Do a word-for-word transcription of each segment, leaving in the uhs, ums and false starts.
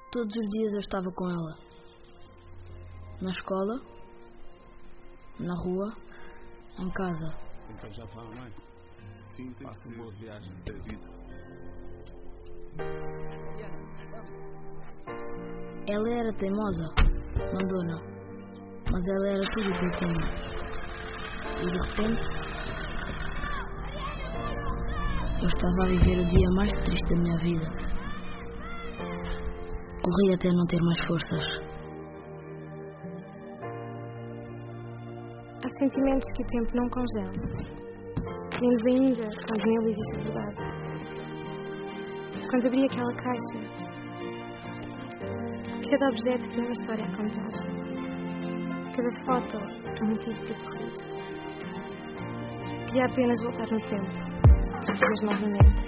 Todos os dias eu estava com ela. Na escola, na rua, em casa. Então já está, não é? Sim, tem que ser. Boa viagem da vida. Ela era teimosa, mandona, mas ela era tudo o que eu tinha. E de repente, eu estava a viver o dia mais triste da minha vida. Corri até não ter mais forças. Há sentimentos que o tempo não congela. Vemos ainda quando nele existe verdade. Quando abri aquela caixa, cada objeto tem uma história a contar. Cada foto é um motivo para correr. Queria apenas voltar no tempo e viver novamente.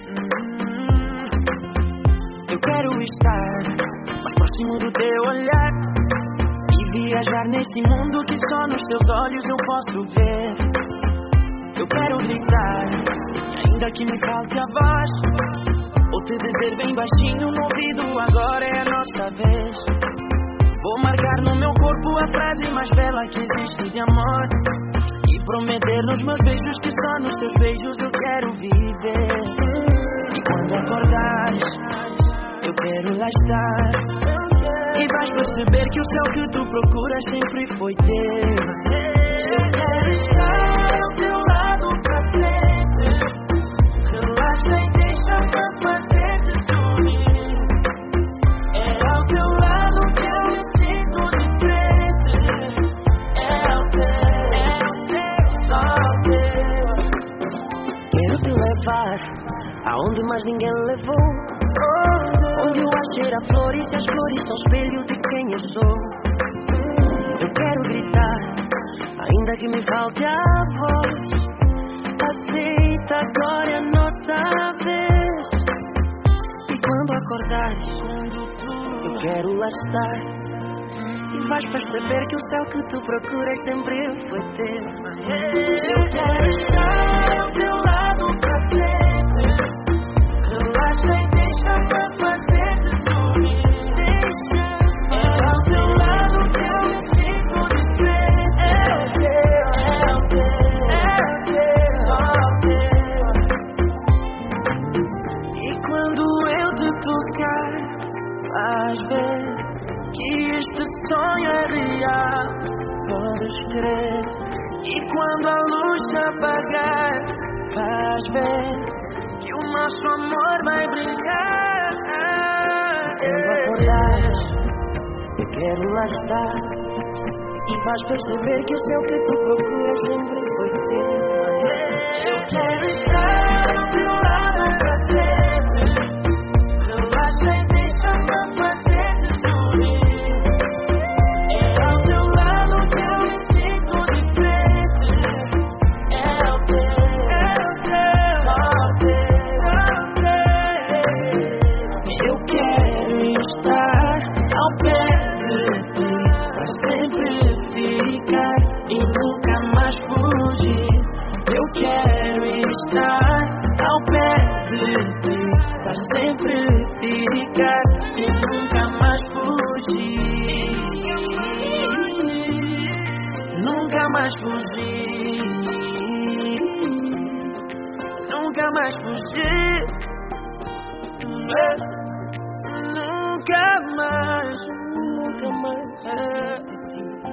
Eu quero estar mais próximo do teu olhar e viajar neste mundo que só nos teus olhos eu posso ver. Eu quero gritar, ainda que me falte a voz, ou te dizer bem baixinho no ouvido, agora é a nossa vez. Vou marcar no meu corpo a frase mais bela que existe de amor e prometer nos meus beijos que só nos teus beijos eu quero viver. E quando acordares, eu quero lá estar. E vais perceber que o céu que tu procuras sempre foi teu. Eu quero estar ao teu lado pra sempre. Relaxa e deixa-me fazer-te sorrir. É ao teu lado que eu me sinto diferente. É o teu, é o teu, só o teu. Quero te levar aonde mais ninguém levou. Onde o ar cheira a flores e as flores são espelho de quem eu sou. Eu quero gritar, ainda que me falte a voz. Aceita, agora é a nossa vez. E quando acordares, eu quero lá estar. E vais perceber que o céu que tu procuras sempre foi teu. Eu quero estar ao teu lado pra sempre. Relaxa e deixa-me fazer-te sorrir. É ao teu lado que eu me sinto diferente. É o teu, é o teu, é o teu, só o teu. E quando eu te tocar, vais ver que este sonho é real. Podes crer. E quando a luz se apagar, vais ver que o nosso amor vai brilhar. Quando acordares, eu quero lá estar. E vais perceber que o céu que tu procuras sempre foi teu. Eu quero estar ao teu lado pra sempre. Relaxa e deixa-me fazer-te sorrir. É ao teu lado que eu me sinto diferente. É o teu, é o teu, só o teu. Eu quero estar ao pé de ti, pra sempre ficar e nunca mais fugir. Eu quero estar ao pé de ti, pra sempre ficar e nunca mais fugir. Nunca mais fugir. Nunca mais fugir. Nunca mais, nunca mais.